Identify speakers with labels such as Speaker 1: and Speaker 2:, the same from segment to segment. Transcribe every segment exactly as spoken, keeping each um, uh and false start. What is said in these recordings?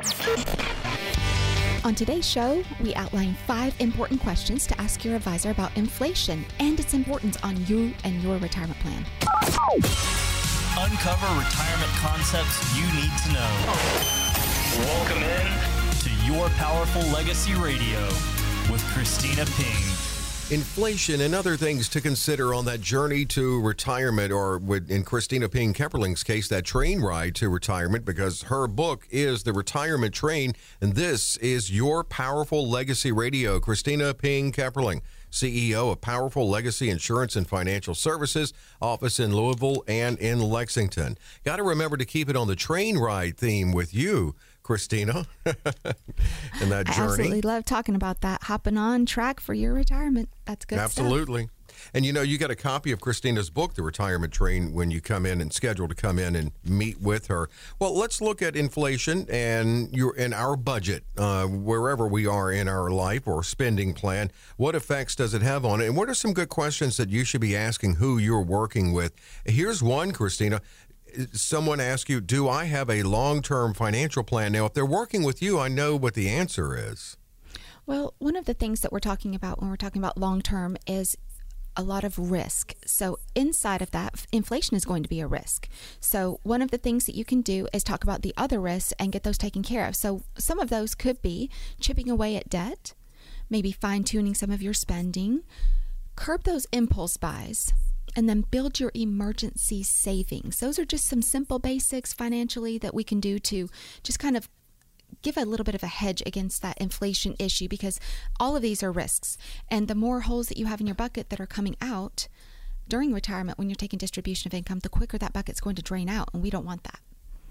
Speaker 1: On today's show, we outline five important questions to ask your advisor about inflation and its importance on you and your retirement plan.
Speaker 2: Uncover retirement concepts you need to know. Welcome in to Your Powerful Legacy Radio with Christina Ping.
Speaker 3: Inflation and other things to consider on that journey to retirement, or with, in Christina Ping Kepperling's case, that train ride to retirement, because her book is The Retirement Train, and this is Your Powerful Legacy Radio. Christina Ping Kepperling, C E O of Powerful Legacy Insurance and Financial Services, office in Louisville and in Lexington. Got to remember to keep it on the train ride theme with you, Christina, in that journey.
Speaker 1: I absolutely love talking about that, hopping on track for your retirement. That's good
Speaker 3: Absolutely.
Speaker 1: stuff.
Speaker 3: And you know, you got a copy of Christina's book, The Retirement Train, when you come in and schedule to come in and meet with her. Well, let's look at inflation and your and our budget, uh, wherever we are in our life or spending plan. What effects does it have on it? And what are some good questions that you should be asking who you're working with? Here's one, Christina. Someone asks you, do I have a long-term financial plan? Now, if they're working with you, I know what the answer is.
Speaker 1: Well, one of the things that we're talking about when we're talking about long-term is a lot of risk. So inside of that, inflation is going to be a risk. So one of the things that you can do is talk about the other risks and get those taken care of. So some of those could be chipping away at debt, maybe fine-tuning some of your spending, curb those impulse buys, and then build your emergency savings. Those are just some simple basics financially that we can do to just kind of give a little bit of a hedge against that inflation issue, because all of these are risks. And the more holes that you have in your bucket that are coming out during retirement when you're taking distribution of income, the quicker that bucket's going to drain out, and we don't want that.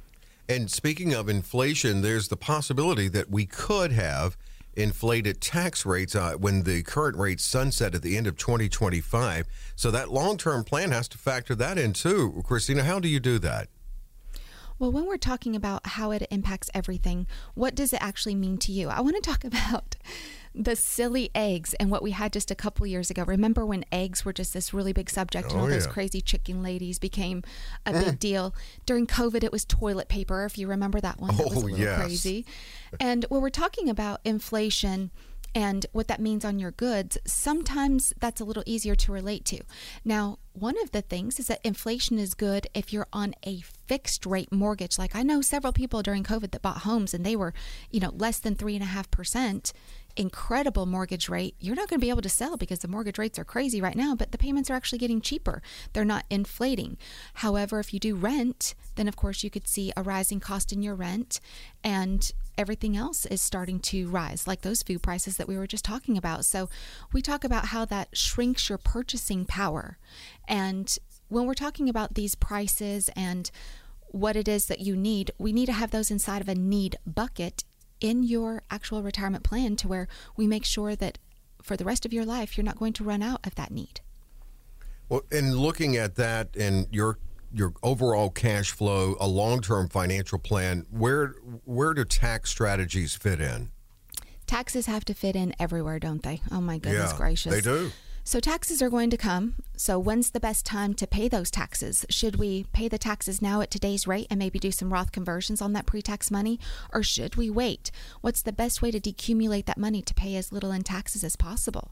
Speaker 3: And speaking of inflation, there's the possibility that we could have inflated tax rates uh, when the current rates sunset at the end of twenty twenty-five. So that long-term plan has to factor that in too. Christina, how do you do that?
Speaker 1: Well, when we're talking about how it impacts everything, what does it actually mean to you? I want to talk about the silly eggs and what we had just a couple years ago. Remember when eggs were just this really big subject, and
Speaker 3: Oh,
Speaker 1: all those
Speaker 3: yeah.
Speaker 1: crazy chicken ladies became a big deal? During COVID, it was toilet paper, if you remember that one. That was a
Speaker 3: Oh,
Speaker 1: little
Speaker 3: yes.
Speaker 1: crazy. And when we're talking about inflation and what that means on your goods, sometimes that's a little easier to relate to. Now, one of the things is that inflation is good if you're on a fixed rate mortgage. Like I know several people during COVID that bought homes and they were, you know, less than three and a half percent. Incredible mortgage rate. You're not going to be able to sell because the mortgage rates are crazy right now, but the payments are actually getting cheaper. They're not inflating. However, if you do rent, then of course you could see a rising cost in your rent, and everything else is starting to rise, like those food prices that we were just talking about. So we talk about how that shrinks your purchasing power. And when we're talking about these prices and what it is that you need, we need to have those inside of a need bucket in your actual retirement plan, to where we make sure that for the rest of your life, you're not going to run out of that need.
Speaker 3: Well, in looking at that and your your overall cash flow, a long-term financial plan, where where do tax strategies fit in?
Speaker 1: Taxes have to fit in everywhere, don't they? Oh my goodness
Speaker 3: yeah,
Speaker 1: gracious.
Speaker 3: they do.
Speaker 1: So taxes are going to come. So when's the best time to pay those taxes? Should we pay the taxes now at today's rate and maybe do some Roth conversions on that pre-tax money? Or should we wait? What's the best way to decumulate that money to pay as little in taxes as possible?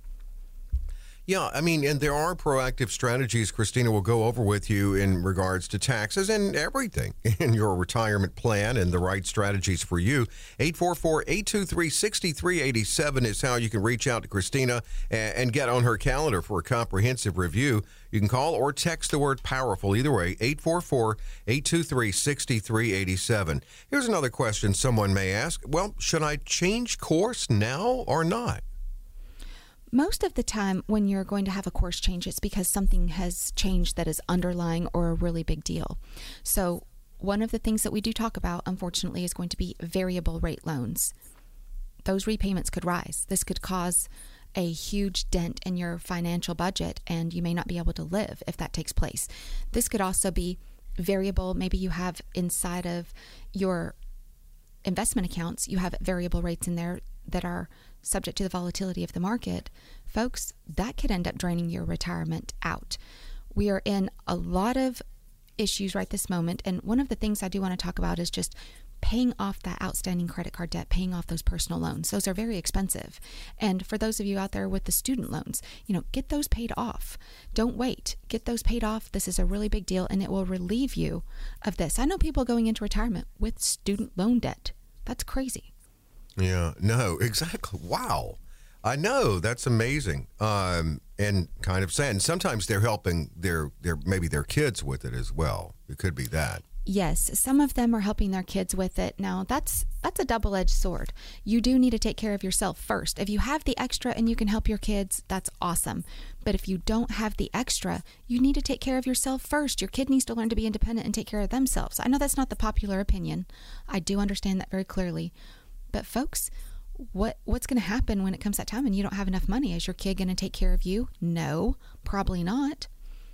Speaker 3: Yeah, I mean, and there are proactive strategies Christina will go over with you in regards to taxes and everything in your retirement plan, and the right strategies for you. eight four four, eight two three, six three eight seven is how you can reach out to Christina and, and get on her calendar for a comprehensive review. You can call or text the word POWERFUL. Either way, eight four four, eight two three, six three eight seven. Here's another question someone may ask. Well, should I change course now or not?
Speaker 1: Most of the time when you're going to have a course change, it's because something has changed that is underlying or a really big deal. So one of the things that we do talk about, unfortunately, is going to be variable rate loans. Those repayments could rise. This could cause a huge dent in your financial budget, and you may not be able to live if that takes place. This could also be variable. Maybe you have inside of your investment accounts, you have variable rates in there that are subject to the volatility of the market. Folks, that could end up draining your retirement out. We are in a lot of issues right this moment, and one of the things I do want to talk about is just paying off that outstanding credit card debt, paying off those personal loans. Those are very expensive. And for those of you out there with the student loans, you know, get those paid off. Don't wait. Get those paid off. This is a really big deal, and it will relieve you of this. I know people going into retirement with student loan debt. That's crazy.
Speaker 3: Yeah, no, exactly. Wow. I know. That's amazing. Um, and kind of sad. And sometimes they're helping their, their maybe their kids with it as well. It could be that.
Speaker 1: Yes, some of them are helping their kids with it. Now, that's that's a double-edged sword. You do need to take care of yourself first. If you have the extra and you can help your kids, that's awesome. But if you don't have the extra, you need to take care of yourself first. Your kid needs to learn to be independent and take care of themselves. I know that's not the popular opinion. I do understand that very clearly. But folks, what what's going to happen when it comes that time and you don't have enough money? Is your kid going to take care of you? No, probably not.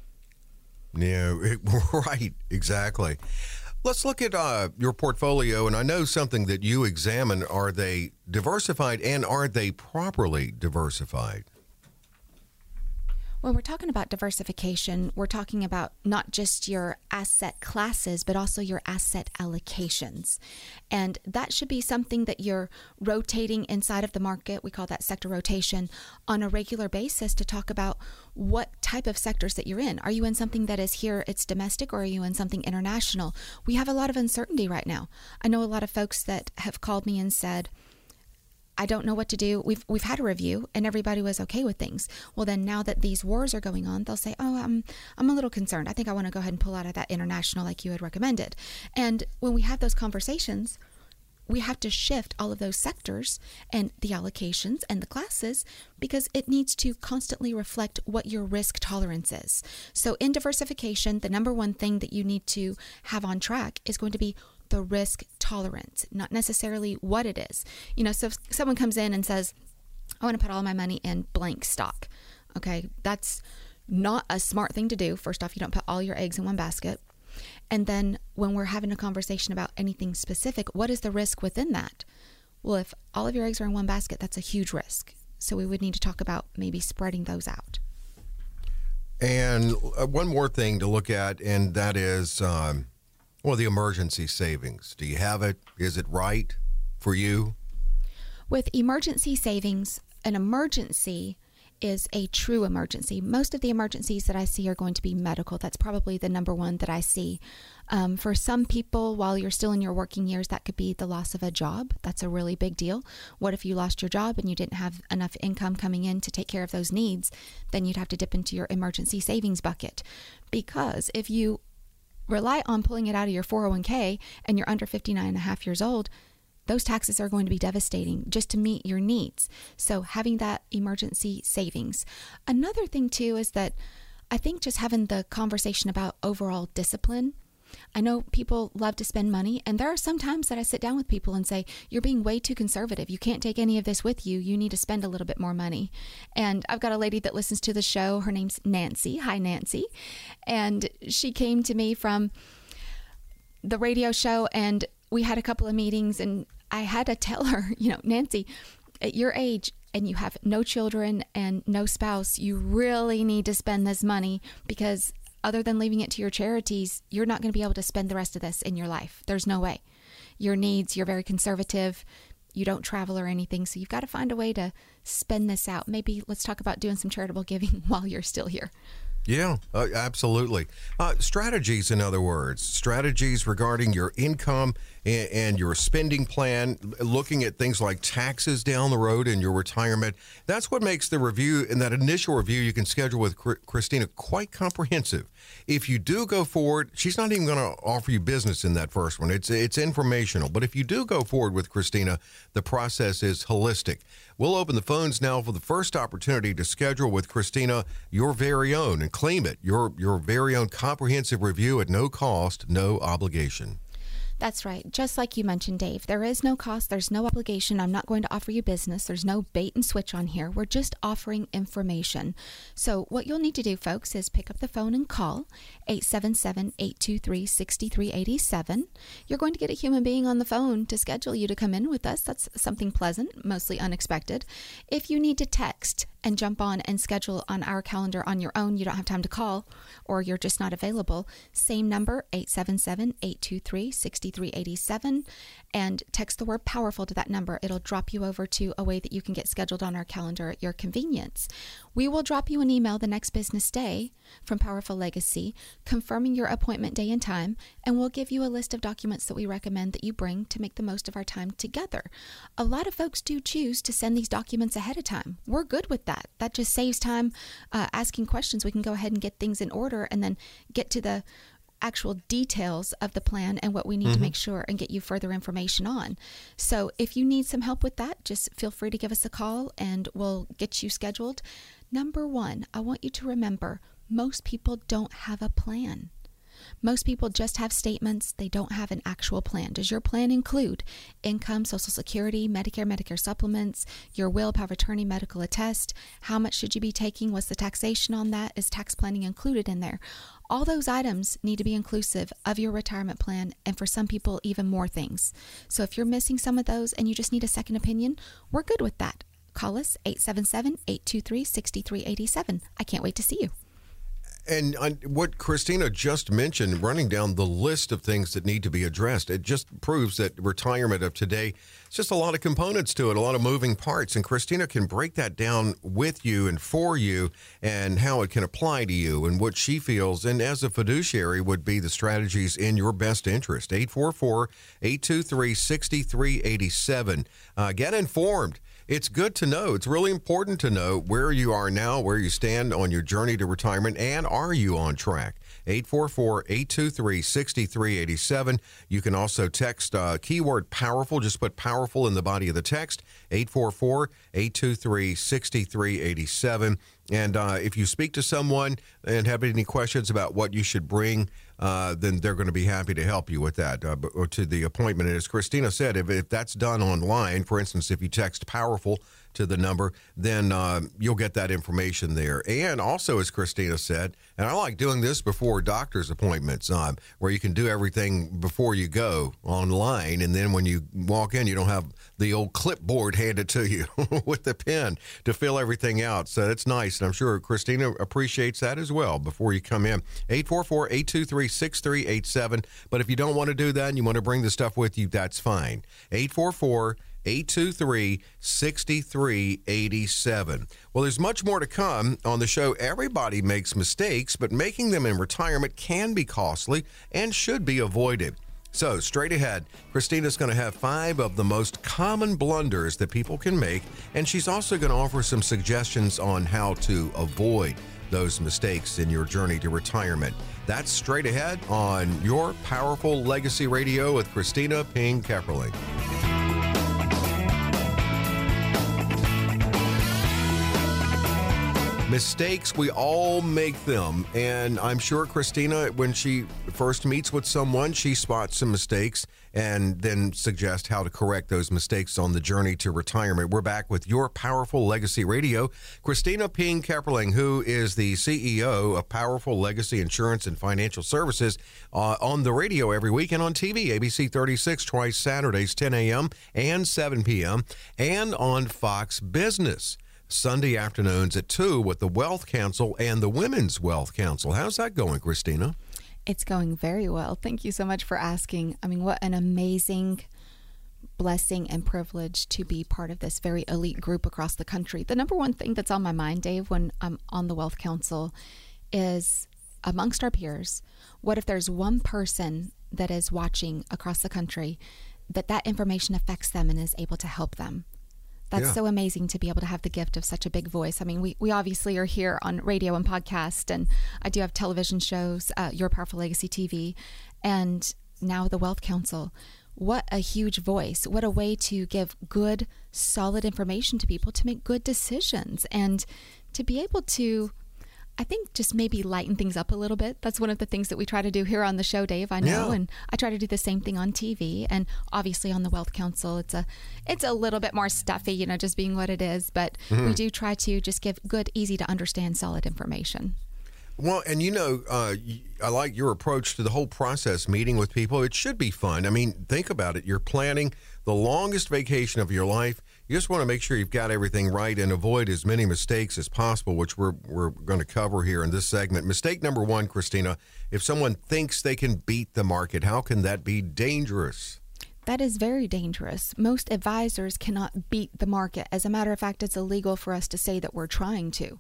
Speaker 3: Yeah, it, right, exactly. Let's look at uh, your portfolio, and I know something that you examine. Are they diversified, and are they properly diversified?
Speaker 1: When we're talking about diversification, we're talking about not just your asset classes, but also your asset allocations. And that should be something that you're rotating inside of the market. We call that sector rotation on a regular basis to talk about what type of sectors that you're in. Are you in something that is here, it's domestic, or are you in something international? We have a lot of uncertainty right now. I know a lot of folks that have called me and said, I don't know what to do. We've we've had a review and everybody was okay with things. Well, then now that these wars are going on, they'll say, oh, I'm, I'm a little concerned. I think I want to go ahead and pull out of that international like you had recommended. And when we have those conversations, we have to shift all of those sectors and the allocations and the classes because it needs to constantly reflect what your risk tolerance is. So in diversification, the number one thing that you need to have on track is going to be the risk tolerance, not necessarily what it is. You know, so if someone comes in and says, I want to put all my money in blank stock. Okay, that's not a smart thing to do. First off, you don't put all your eggs in one basket. And then when we're having a conversation about anything specific, what is the risk within that? Well, if all of your eggs are in one basket, that's a huge risk. So we would need to talk about maybe spreading those out.
Speaker 3: And uh, one more thing to look at, and that is, um, well, the emergency savings. Do you have it? Is it right for you?
Speaker 1: With emergency savings, an emergency is a true emergency. Most of the emergencies that I see are going to be medical. That's probably the number one that I see. Um, for some people, while you're still in your working years, that could be the loss of a job. That's a really big deal. What if you lost your job and you didn't have enough income coming in to take care of those needs? Then you'd have to dip into your emergency savings bucket. Because if you rely on pulling it out of your four oh one k and you're under fifty-nine and a half years old, those taxes are going to be devastating just to meet your needs. So having that emergency savings. Another thing too is that I think just having the conversation about overall discipline. I know people love to spend money, and there are some times that I sit down with people and say, you're being way too conservative. You can't take any of this with you. You need to spend a little bit more money. And I've got a lady that listens to the show. Her name's Nancy. Hi, Nancy. And she came to me from the radio show, and we had a couple of meetings, and I had to tell her, you know, Nancy, at your age and you have no children and no spouse, you really need to spend this money because other than leaving it to your charities, you're not going to be able to spend the rest of this in your life. There's no way. Your needs, you're very conservative. You don't travel or anything. So you've got to find a way to spend this out. Maybe let's talk about doing some charitable giving while you're still here.
Speaker 3: Yeah, uh, absolutely. Uh, strategies, in other words, strategies regarding your income and, and your spending plan, looking at things like taxes down the road in your retirement. That's what makes the review, and that initial review you can schedule with Christina, quite comprehensive. If you do go forward, she's not even going to offer you business in that first one. It's it's informational. But if you do go forward with Christina, the process is holistic. We'll open the phones now for the first opportunity to schedule with Christina your very own and claim it, your your very own comprehensive review at no cost, no obligation.
Speaker 1: That's right. Just like you mentioned, Dave, there is no cost. There's no obligation. I'm not going to offer you business. There's no bait and switch on here. We're just offering information. So what you'll need to do, folks, is pick up the phone and call eight seven seven, eight two three, six three eight seven. You're going to get a human being on the phone to schedule you to come in with us. That's something pleasant, mostly unexpected. If you need to text, and jump on and schedule on our calendar on your own. You don't have time to call or you're just not available. Same number, eight seven seven, eight two three, six three eight seven, and text the word powerful to that number. It'll drop you over to a way that you can get scheduled on our calendar at your convenience. We will drop you an email the next business day from Powerful Legacy confirming your appointment day and time, and we'll give you a list of documents that we recommend that you bring to make the most of our time together. A lot of folks do choose to send these documents ahead of time. We're good with that. That just saves time uh, asking questions. We can go ahead and get things in order and then get to the actual details of the plan and what we need mm-hmm. to make sure and get you further information on. So if you need some help with that, just feel free to give us a call and we'll get you scheduled. Number one, I want you to remember, most people don't have a plan. Most people just have statements. They don't have an actual plan. Does your plan include income, Social Security, Medicare, Medicare supplements, your will, power of attorney, medical attest? How much should you be taking? What's the taxation on that? Is tax planning included in there? All those items need to be inclusive of your retirement plan, and for some people, even more things. So if you're missing some of those and you just need a second opinion, we're good with that. Call us, eight seven seven, eight two three, six three eight seven. I can't wait to see you.
Speaker 3: And uh, what Christina just mentioned, running down the list of things that need to be addressed, it just proves that retirement of today, it's just a lot of components to it, a lot of moving parts. And Christina can break that down with you and for you and how it can apply to you and what she feels. And as a fiduciary would be the strategies in your best interest. eight four four, eight two three, six three eight seven. Uh, get informed. It's good to know. It's really important to know where you are now, where you stand on your journey to retirement, and are you on track? eight four four, eight two three, six three eight seven. You can also text uh, keyword powerful. Just put powerful in the body of the text, eight four four, eight two three, six three eight seven. And uh, if you speak to someone and have any questions about what you should bring, uh, then they're going to be happy to help you with that, uh, or to the appointment. And as Christina said, if, if that's done online, for instance, if you text powerful to the number, then uh, you'll get that information there. And also, as Christina said, and I like doing this before doctor's appointments, um, where you can do everything before you go online, and then when you walk in, you don't have the old clipboard handed to you with the pen to fill everything out. So it's nice, and I'm sure Christina appreciates that as well before you come in. eight four four, eight two three, six three eight seven. But if you don't want to do that and you want to bring the stuff with you, that's fine. eight four four, eight two three, six three eight seven. Well, there's much more to come on the show. Everybody makes mistakes, but making them in retirement can be costly and should be avoided. So straight ahead, Christina's going to have five of the most common blunders that people can make, and she's also going to offer some suggestions on how to avoid those mistakes in your journey to retirement. That's straight ahead on Your Powerful Legacy Radio with Christina Ping-Kepperling. Mistakes, we all make them. And I'm sure Christina, when she first meets with someone, she spots some mistakes and then suggests how to correct those mistakes on the journey to retirement. We're back with Your Powerful Legacy Radio. Christina Ping-Kepperling, who is the C E O of Powerful Legacy Insurance and Financial Services, uh, on the radio every week and on T V, A B C thirty-six, twice Saturdays, ten a.m. and seven p.m., and on Fox Business Sunday afternoons at two with the Wealth Council and the Women's Wealth Council. How's that going, Christina?
Speaker 1: It's going very well. Thank you so much for asking. I mean, what an amazing blessing and privilege to be part of this very elite group across the country. The number one thing that's on my mind, Dave, when I'm on the Wealth Council is, amongst our peers, what if there's one person that is watching across the country that that information affects them and is able to help them? That's yeah. so amazing to be able to have the gift of such a big voice. I mean, we, we obviously are here on radio and podcast, and I do have television shows, uh, Your Powerful Legacy T V, and now the Wealth Council. What a huge voice. What a way to give good, solid information to people to make good decisions, and to be able to, I think, just maybe lighten things up a little bit. That's one of the things that we try to do here on the show, Dave, I know. Yeah. And I try to do the same thing on T V, and obviously on the Wealth Council. It's a it's a little bit more stuffy, you know, just being what it is. But mm-hmm. we do try to just give good, easy to understand, solid information.
Speaker 3: Well, and you know, uh, I like your approach to the whole process, meeting with people. It should be fun. I mean, think about it. You're planning the longest vacation of your life. You just want to make sure you've got everything right and avoid as many mistakes as possible, which we're we're going to cover here in this segment. Mistake number one, Christina, if someone thinks they can beat the market, how can that be dangerous?
Speaker 1: That is very dangerous. Most advisors cannot beat the market. As a matter of fact, it's illegal for us to say that we're trying to.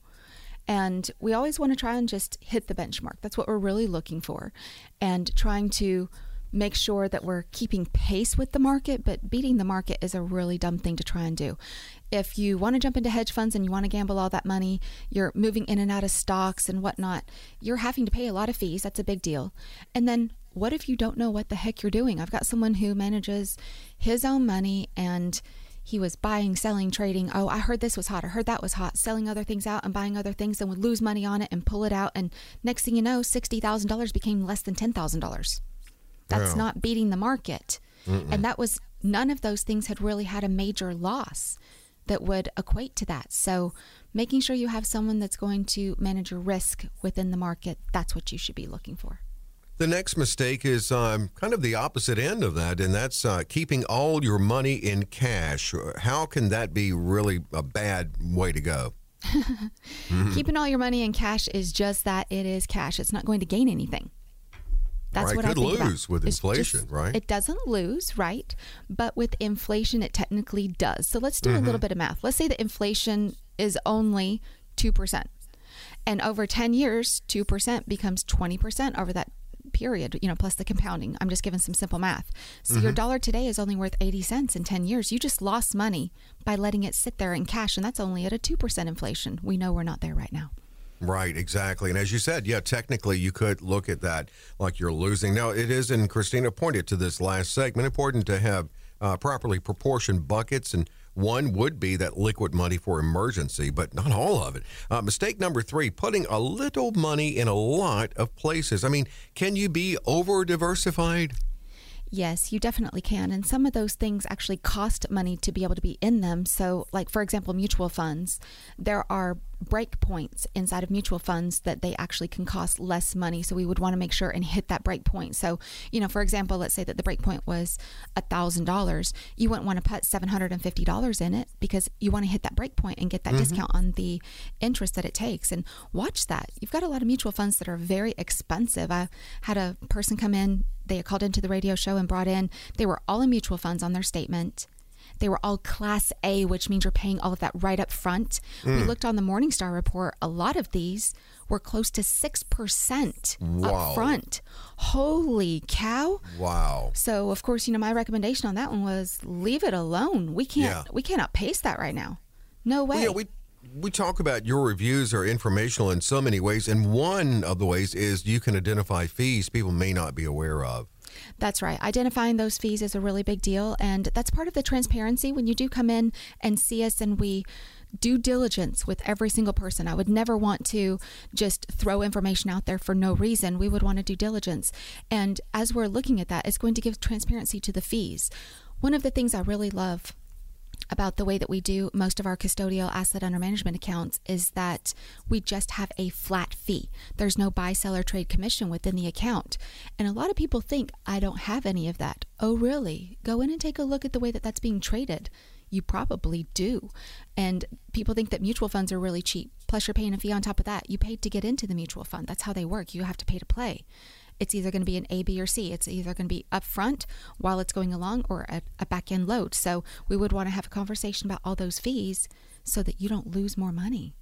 Speaker 1: And we always want to try and just hit the benchmark. That's what we're really looking for. And trying to make sure that we're keeping pace with the market, but beating the market is a really dumb thing to try and do. If you want to jump into hedge funds and you want to gamble all that money, you're moving in and out of stocks and whatnot, you're having to pay a lot of fees. That's a big deal. And then what if you don't know what the heck you're doing? I've got someone who manages his own money and he was buying, selling, trading. Oh, I heard this was hot. I heard that was hot. Selling other things out and buying other things and would lose money on it and pull it out. And next thing you know, sixty thousand dollars became less than ten thousand dollars. That's yeah. not beating the market. Mm-mm. And that was, none of those things had really had a major loss that would equate to that. So making sure you have someone that's going to manage your risk within the market, that's what you should be looking for.
Speaker 3: The next mistake is um, kind of the opposite end of that, and that's uh, keeping all your money in cash. How can that be really a bad way to go? mm-hmm.
Speaker 1: Keeping all your money in cash is just that. It is cash. It's not going to gain anything. That's
Speaker 3: right,
Speaker 1: what
Speaker 3: could
Speaker 1: I think
Speaker 3: lose
Speaker 1: about.
Speaker 3: with
Speaker 1: It's
Speaker 3: inflation,
Speaker 1: just,
Speaker 3: right?
Speaker 1: It doesn't lose, right? But with inflation, it technically does. So let's do mm-hmm. a little bit of math. Let's say that inflation is only two percent. And over ten years, two percent becomes twenty percent over that period, you know, plus the compounding. I'm just giving some simple math. So mm-hmm. your dollar today is only worth eighty cents in ten years. You just lost money by letting it sit there in cash. And that's only at a two percent inflation. We know we're not there right now.
Speaker 3: Right, exactly. And as you said, yeah, technically you could look at that like you're losing. Now, it is, and Christina pointed to this last segment, important to have uh, properly proportioned buckets, and one would be that liquid money for emergency, but not all of it. Uh, mistake number three, putting a little money in a lot of places. I mean, can you be over-diversified?
Speaker 1: Yes, you definitely can. And some of those things actually cost money to be able to be in them. So like, for example, mutual funds, there are break points inside of mutual funds that they actually can cost less money. So we would want to make sure and hit that break point. So, you know, for example, let's say that the break point was one thousand dollars. You wouldn't want to put seven hundred fifty dollars in it because you want to hit that break point and get that mm-hmm. discount on the interest that it takes. And watch that. You've got a lot of mutual funds that are very expensive. I had a person come in, they called into the radio show and brought in, they were all in mutual funds on their statement. They were all Class A, which means you're paying all of that right up front. Mm. We looked on the Morningstar report. A lot of these were close to six percent
Speaker 3: wow.
Speaker 1: up front. Holy cow.
Speaker 3: Wow.
Speaker 1: So, of course, you know, my recommendation on that one was leave it alone. We can't, yeah. we can't outpace that right now. No way.
Speaker 3: Well, yeah, we we talk about your reviews are informational in so many ways, and one of the ways is you can identify fees people may not be aware of.
Speaker 1: That's right. Identifying those fees is a really big deal, and that's part of the transparency when you do come in and see us and we do diligence with every single person. I would never want to just throw information out there for no reason. We would want to do diligence. And as we're looking at that, it's going to give transparency to the fees. One of the things I really love about the way that we do most of our custodial asset under management accounts is that we just have a flat fee. There's no buy, sell, or trade commission within the account. And a lot of people think, I don't have any of that. Oh, really? Go in and take a look at the way that that's being traded. You probably do. And people think that mutual funds are really cheap. Plus, you're paying a fee on top of that. You paid to get into the mutual fund. That's how they work. You have to pay to play. It's either going to be an A, B, or C. It's either going to be upfront while it's going along or a, a back-end load. So we would want to have a conversation about all those fees so that you don't lose more money.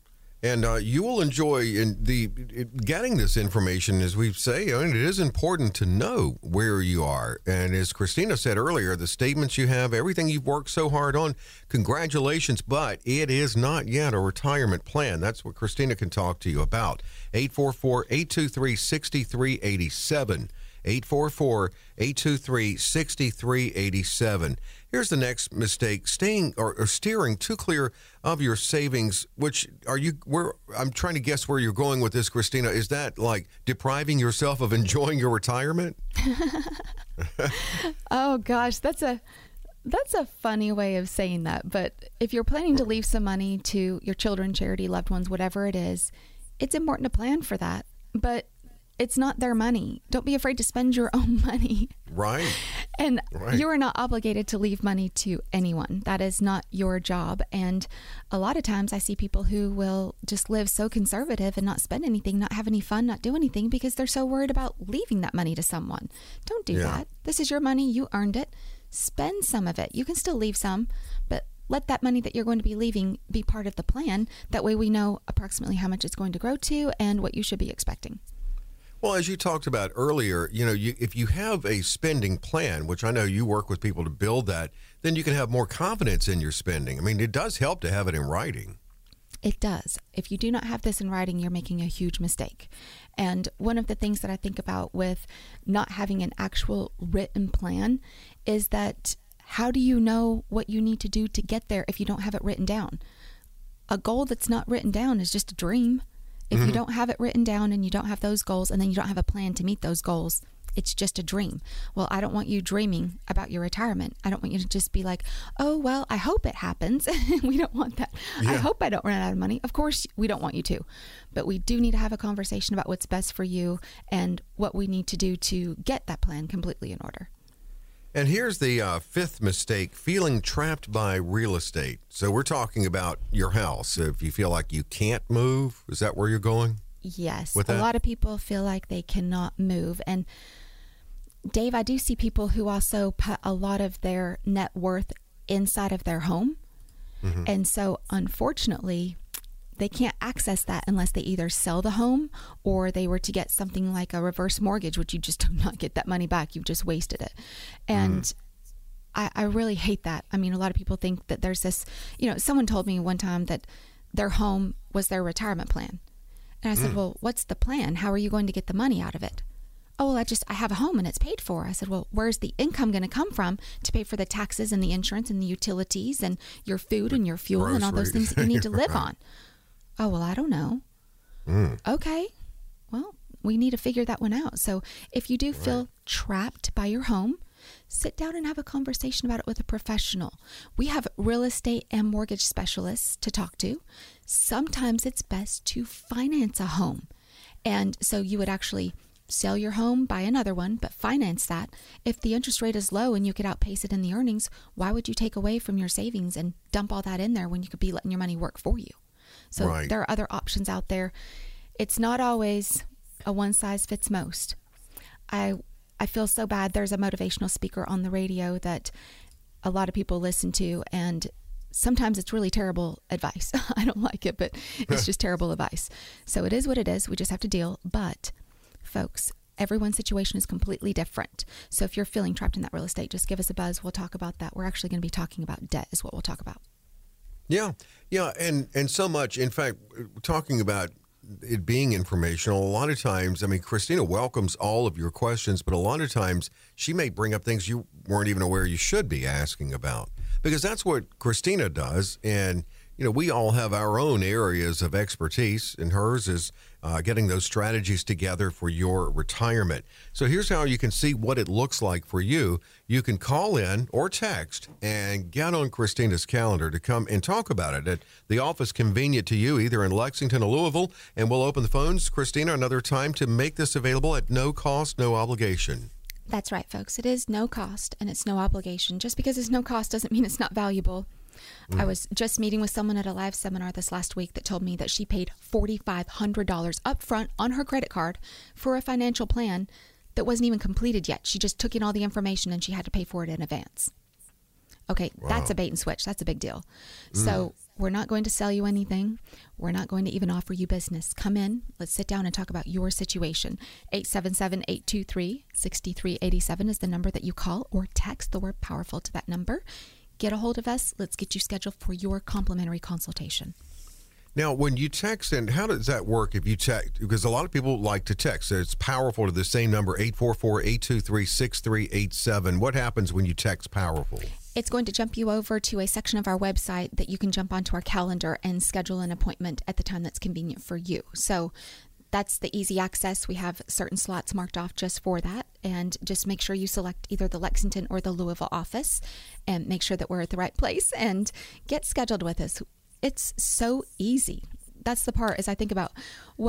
Speaker 3: And uh, you will enjoy in the it, getting this information, as we say. I mean, it is important to know where you are. And as Christina said earlier, the statements you have, everything you've worked so hard on, congratulations. But it is not yet a retirement plan. That's what Christina can talk to you about. eight four four, eight two three, six three eight seven. eight four four, eight two three, six three eight seven. Here's the next mistake, staying or, or steering too clear of your savings, which are you, where I'm trying to guess where you're going with this, Christina. Is that like depriving yourself of enjoying your retirement?
Speaker 1: Oh, gosh, that's a, that's a funny way of saying that. But if you're planning to leave some money to your children, charity, loved ones, whatever it is, it's important to plan for that. But It's not their money. Don't be afraid to spend your own money.
Speaker 3: Right.
Speaker 1: And
Speaker 3: right.
Speaker 1: you are not obligated to leave money to anyone. That is not your job. And a lot of times I see people who will just live so conservative and not spend anything, not have any fun, not do anything because they're so worried about leaving that money to someone. Don't do
Speaker 3: Yeah.
Speaker 1: that. This is your money. You earned it. Spend some of it. You can still leave some, but let that money that you're going to be leaving be part of the plan. That way we know approximately how much it's going to grow to and what you should be expecting.
Speaker 3: Well, as you talked about earlier, you know, you, if you have a spending plan, which I know you work with people to build that, then you can have more confidence in your spending. I mean, it does help to have it in writing.
Speaker 1: It does. If you do not have this in writing, you're making a huge mistake. And one of the things that I think about with not having an actual written plan is that how do you know what you need to do to get there if you don't have it written down? A goal that's not written down is just a dream. If you don't have it written down and you don't have those goals and then you don't have a plan to meet those goals, it's just a dream. Well, I don't want you dreaming about your retirement. I don't want you to just be like, oh, well, I hope it happens. We don't want that.
Speaker 3: Yeah.
Speaker 1: I hope I don't run out of money. Of course, we don't want you to. But we do need to have a conversation about what's best for you and what we need to do to get that plan completely in order.
Speaker 3: And here's the uh, fifth mistake, feeling trapped by real estate. So we're talking about your house. If you feel like you can't move, is that where you're going?
Speaker 1: Yes.
Speaker 3: With
Speaker 1: A
Speaker 3: that?
Speaker 1: lot of people feel like they cannot move. And Dave, I do see people who also put a lot of their net worth inside of their home.
Speaker 3: Mm-hmm.
Speaker 1: And so unfortunately, they can't access that unless they either sell the home or they were to get something like a reverse mortgage, which you just do not get that money back. You've just wasted it. And mm. I, I really hate that. I mean, a lot of people think that there's this, you know, someone told me one time that their home was their retirement plan. And I said, mm. well, what's the plan? How are you going to get the money out of it? Oh, well, I just, I have a home and it's paid for. I said, well, where's the income going to come from to pay for the taxes and the insurance and the utilities and your food and your fuel
Speaker 3: Groceries.
Speaker 1: And all those things that you need to live on? Oh, well, I don't know.
Speaker 3: Mm.
Speaker 1: Okay. Well, we need to figure that one out. So if you do feel
Speaker 3: Right.
Speaker 1: trapped by your home, sit down and have a conversation about it with a professional. We have real estate and mortgage specialists to talk to. Sometimes it's best to finance a home. And so you would actually sell your home, buy another one, but finance that. If the interest rate is low and you could outpace it in the earnings, why would you take away from your savings and dump all that in there when you could be letting your money work for you? So
Speaker 3: Right.
Speaker 1: there are other options out there. It's not always a one size fits most. I I feel so bad. There's a motivational speaker on the radio that a lot of people listen to, and sometimes it's really terrible advice. I don't like it, but it's just terrible advice. So it is what it is. We just have to deal. But folks, everyone's situation is completely different. So if you're feeling trapped in that real estate, just give us a buzz. We'll talk about that. We're actually going to be talking about debt is what we'll talk about.
Speaker 3: Yeah, yeah, and and so much. In fact, talking about it being informational, a lot of times, I mean, Christina welcomes all of your questions, but a lot of times she may bring up things you weren't even aware you should be asking about, because that's what Christina does. And, you know, we all have our own areas of expertise, and hers is uh, getting those strategies together for your retirement. So here's how you can see what it looks like for you. You can call in or text and get on Christina's calendar to come and talk about it at the office convenient to you, either in Lexington or Louisville, and we'll open the phones, Christina, another time to make this available at no cost, no obligation.
Speaker 1: That's right, folks. It is no cost and it's no obligation. Just because it's no cost doesn't mean it's not valuable. Mm. I was just meeting with someone at a live seminar this last week that told me that she paid four thousand five hundred dollars up front on her credit card for a financial plan that wasn't even completed yet. She just took in all the information and she had to pay for it in advance. Okay,
Speaker 3: Wow.
Speaker 1: That's a bait and switch. That's a big deal.
Speaker 3: Mm.
Speaker 1: So we're not going to sell you anything. We're not going to even offer you business. Come in. Let's sit down and talk about your situation. eight seven seven, eight two three, six three eight seven is the number that you call, or text the word powerful to that number. Get a hold of us. Let's get you scheduled for your complimentary consultation.
Speaker 3: Now, when you text, and how does that work if you text? Because a lot of people like to text. It's powerful to the same number, eight four four, eight two three, six three eight seven. What happens when you text powerful?
Speaker 1: It's going to jump you over to a section of our website that you can jump onto our calendar and schedule an appointment at the time that's convenient for you. So that's the easy access. We have certain slots marked off just for that. And just make sure you select either the Lexington or the Louisville office and make sure that we're at the right place and get scheduled with us. It's so easy. That's the part as I think about, well,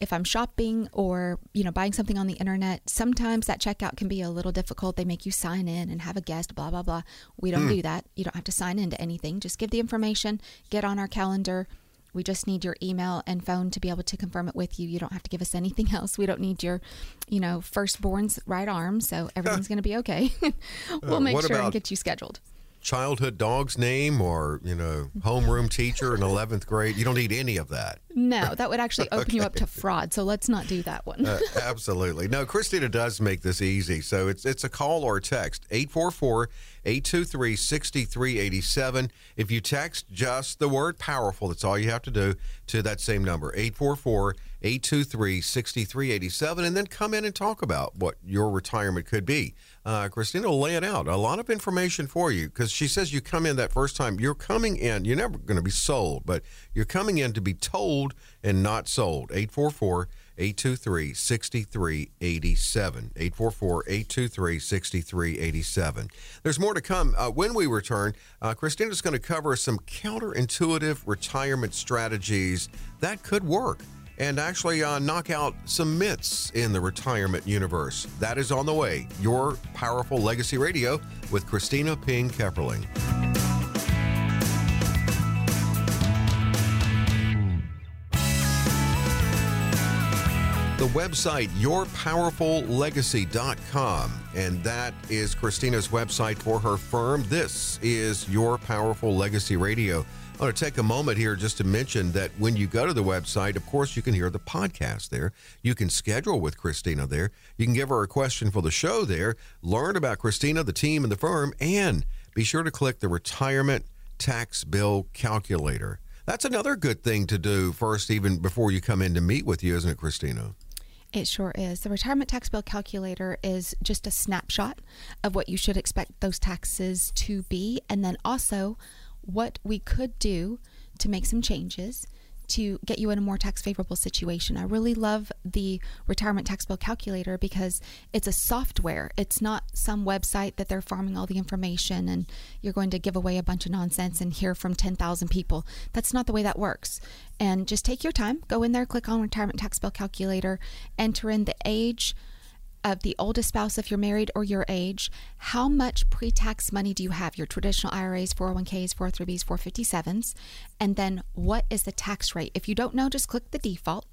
Speaker 1: if I'm shopping or, you know, buying something on the internet, sometimes that checkout can be a little difficult. They make you sign in and have a guest, blah, blah, blah. We don't mm. do that. You don't have to sign into anything. Just give the information, get on our calendar. We just need your email and phone to be able to confirm it with you. You don't have to give us anything else. We don't need your, you know, firstborn's right arm. So everything's going to be okay. We'll make
Speaker 3: uh,
Speaker 1: sure
Speaker 3: about-
Speaker 1: and get you scheduled.
Speaker 3: Childhood dog's name or, you know, homeroom teacher in eleventh grade. You don't need any of that.
Speaker 1: No, that would actually open okay. you up to fraud. So let's not do that one.
Speaker 3: uh, absolutely. No, Christina does make this easy. So it's it's a call or a text, eight four four, eight two three, six three eight seven. If you text just the word powerful, that's all you have to do, to that same number, eight four four, eight two three, six three eight seven, and then come in and talk about what your retirement could be. Uh, Christina will lay it out. A lot of information for you, because she says you come in that first time. You're coming in. You're never going to be sold, but you're coming in to be told and not sold. eight four four, eight two three, six three eight seven. eight four four, eight two three, six three eight seven. There's more to come. Uh, when we return, uh, Christina's going to cover some counterintuitive retirement strategies that could work and actually uh, knock out some myths in the retirement universe. That is on the way. Your Powerful Legacy Radio with Christina Ping Kepperling. The website, your powerful legacy dot com, and that is Christina's website for her firm. This is Your Powerful Legacy Radio. I want to take a moment here just to mention that when you go to the website, of course, you can hear the podcast there. You can schedule with Christina there. You can give her a question for the show there, learn about Christina, the team, and the firm, and be sure to click the Retirement Tax Bill Calculator. That's another good thing to do first, even before you come in to meet with you, isn't it, Christina?
Speaker 1: It sure is. The Retirement Tax Bill Calculator is just a snapshot of what you should expect those taxes to be, and then also what we could do to make some changes to get you in a more tax favorable situation. I really love the Retirement Tax Bill Calculator because it's a software. It's not some website that they're farming all the information and you're going to give away a bunch of nonsense and hear from ten thousand people. That's not the way that works. And just take your time, go in there, click on Retirement Tax Bill Calculator, enter in the age of the oldest spouse if you're married or your age. How much pre-tax money do you have? Your traditional I R As, four oh one Ks, four oh three Bs, four fifty-sevens. And then what is the tax rate? If you don't know, just click the default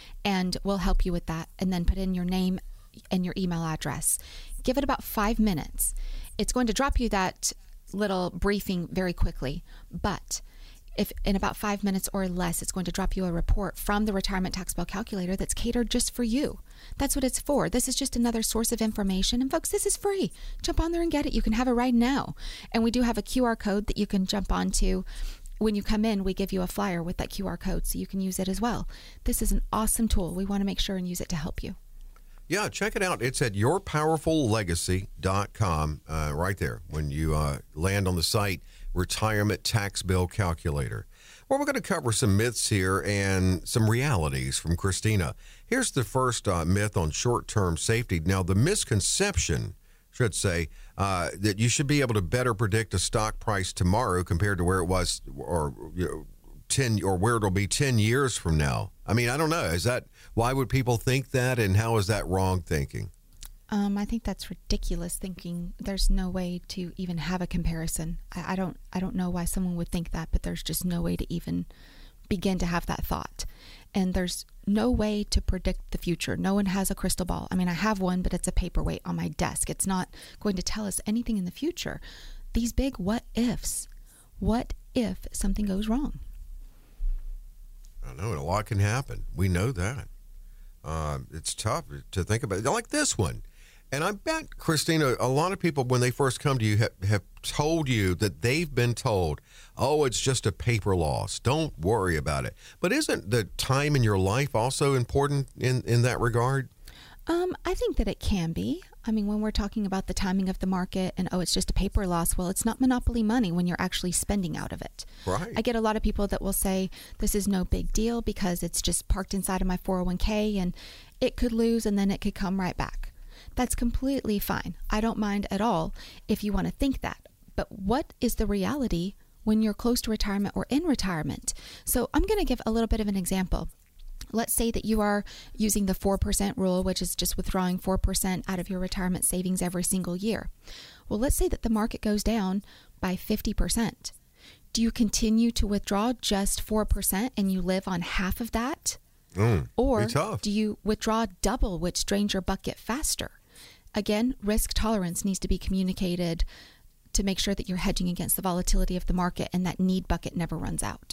Speaker 1: and we'll help you with that. And then put in your name and your email address. Give it about five minutes. It's going to drop you that little briefing very quickly, but if in about five minutes or less, it's going to drop you a report from the Retirement Tax Bill Calculator that's catered just for you. That's what it's for. This is just another source of information. And folks, this is free. Jump on there and get it. You can have it right now. And we do have a Q R code that you can jump onto. When you come in, we give you a flyer with that Q R code so you can use it as well. This is an awesome tool. We want to make sure and use it to help you.
Speaker 3: Yeah, check it out. It's at your powerful legacy dot com uh, right there when you uh, land on the site, Retirement Tax Bill Calculator. Well, we're going to cover some myths here and some realities from Christina. Here's the first uh, myth on short-term safety. Now, the misconception, should say, uh, that you should be able to better predict a stock price tomorrow compared to where it was or you know, ten or where it'll be ten years from now. I mean, I don't know. Is that why would people think that, and how is that wrong thinking?
Speaker 1: Um, I think that's ridiculous thinking. There's no way to even have a comparison. I, I don't I don't know why someone would think that, but there's just no way to even begin to have that thought. And there's no way to predict the future. No one has a crystal ball. I mean, I have one, but it's a paperweight on my desk. It's not going to tell us anything in the future. These big what ifs. What if something goes wrong?
Speaker 3: I know, a lot can happen. We know that. Uh, it's tough to think about. Like this one. And I bet, Christina, a lot of people, when they first come to you, have, have told you that they've been told, oh, it's just a paper loss. Don't worry about it. But isn't the time in your life also important in, in that regard?
Speaker 1: Um, I think that it can be. I mean, when we're talking about the timing of the market and, oh, it's just a paper loss, well, it's not monopoly money when you're actually spending out of it.
Speaker 3: Right.
Speaker 1: I get a lot of people that will say, this is no big deal because it's just parked inside of my four oh one K and it could lose and then it could come right back. That's completely fine. I don't mind at all if you want to think that. But what is the reality when you're close to retirement or in retirement? So I'm going to give a little bit of an example. Let's say that you are using the four percent rule, which is just withdrawing four percent out of your retirement savings every single year. Well, let's say that the market goes down by fifty percent. Do you continue to withdraw just four percent and you live on half of that?
Speaker 3: Mm,
Speaker 1: or
Speaker 3: tough.
Speaker 1: do you withdraw double, which drains your bucket faster? Again, risk tolerance needs to be communicated to make sure that you're hedging against the volatility of the market and that need bucket never runs out.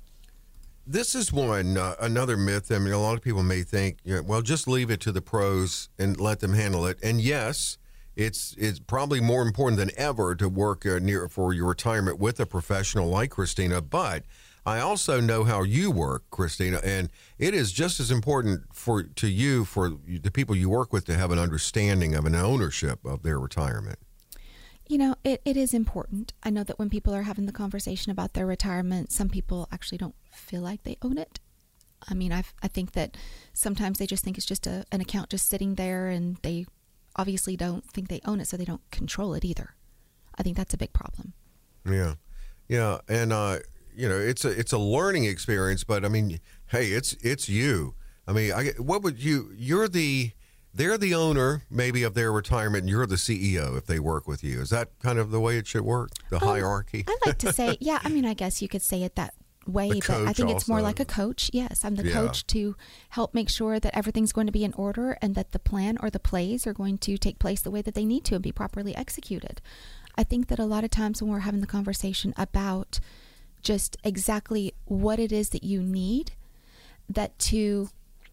Speaker 3: This is one, uh, another myth. I mean, a lot of people may think, you know, well, just leave it to the pros and let them handle it. And yes, it's it's probably more important than ever to work uh, near for your retirement with a professional like Christina. But I also know how you work, Christina, and it is just as important for to you, for the people you work with, to have an understanding of an ownership of their retirement.
Speaker 1: You know, it, it is important. I know that when people are having the conversation about their retirement, some people actually don't feel like they own it. I mean, I I think that sometimes they just think it's just a, an account just sitting there, and they obviously don't think they own it, so they don't control it either. I think that's a big problem.
Speaker 3: Yeah, yeah, and uh, you know, it's a it's a learning experience. But I mean, hey, it's it's you. I mean, I, what would you? You're the they're the owner maybe of their retirement, and you're the C E O if they work with you. Is that kind of the way it should work? The
Speaker 1: um,
Speaker 3: hierarchy.
Speaker 1: I like to say, yeah. I mean, I guess you could say it that way,
Speaker 3: The
Speaker 1: but I
Speaker 3: coach
Speaker 1: think it's more
Speaker 3: also.
Speaker 1: like a coach. Yes, I'm the
Speaker 3: Yeah.
Speaker 1: coach to help make sure that everything's going to be in order and that the plan or the plays are going to take place the way that they need to and be properly executed. I think that a lot of times when we're having the conversation about just exactly what it is that you need, that to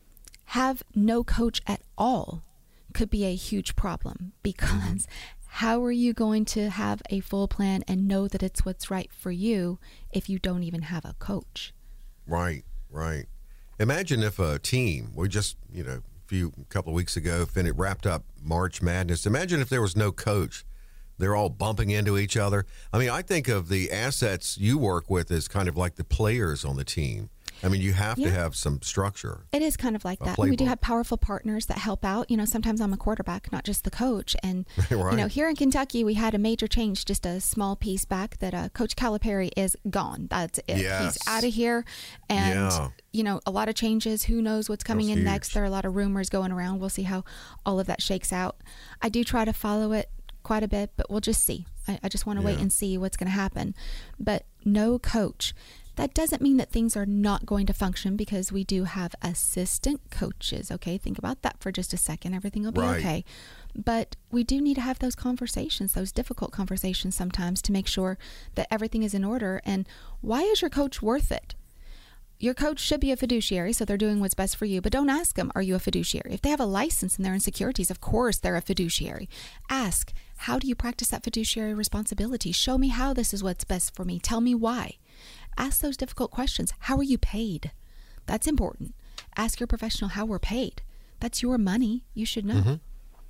Speaker 1: have no coach at all could be a huge problem, because how are you going to have a full plan and know that it's what's right for you if you don't even have a coach?
Speaker 3: Right, right. Imagine if a team, we just, you know, a few couple of weeks ago, fin- it wrapped up March Madness. Imagine if there was no coach. They're all bumping into each other. I mean, I think of the assets you work with as kind of like the players on the team. I mean, you have
Speaker 1: Yeah.
Speaker 3: to have some structure.
Speaker 1: It is kind of like
Speaker 3: A
Speaker 1: that. And we do
Speaker 3: playbook.
Speaker 1: have powerful partners that help out. You know, sometimes I'm a quarterback, not just the coach. And,
Speaker 3: Right.
Speaker 1: you know, here in Kentucky, we had a major change, just a small piece back, that uh, Coach Calipari is gone. That's it.
Speaker 3: Yes.
Speaker 1: He's out of here. And,
Speaker 3: Yeah.
Speaker 1: you know, a lot of changes. Who knows what's coming
Speaker 3: That's
Speaker 1: in
Speaker 3: huge.
Speaker 1: next? There are a lot of rumors going around. We'll see how all of that shakes out. I do try to follow it quite a bit, but we'll just see. I, I just want to wait
Speaker 3: Yeah.
Speaker 1: and see what's going to happen. But no coach. That doesn't mean that things are not going to function, because we do have assistant coaches. Okay, think about that for just a second. Everything will be
Speaker 3: Right.
Speaker 1: okay. But we do need to have those conversations, those difficult conversations sometimes, to make sure that everything is in order. And why is your coach worth it? Your coach should be a fiduciary, so they're doing what's best for you. But don't ask them, are you a fiduciary? If they have a license and they're in securities, of course they're a fiduciary. Ask, how do you practice that fiduciary responsibility? Show me how this is what's best for me. Tell me why. Ask those difficult questions. How are you paid? That's important. Ask your professional how we're paid. That's your money. You should know.
Speaker 3: Mm-hmm.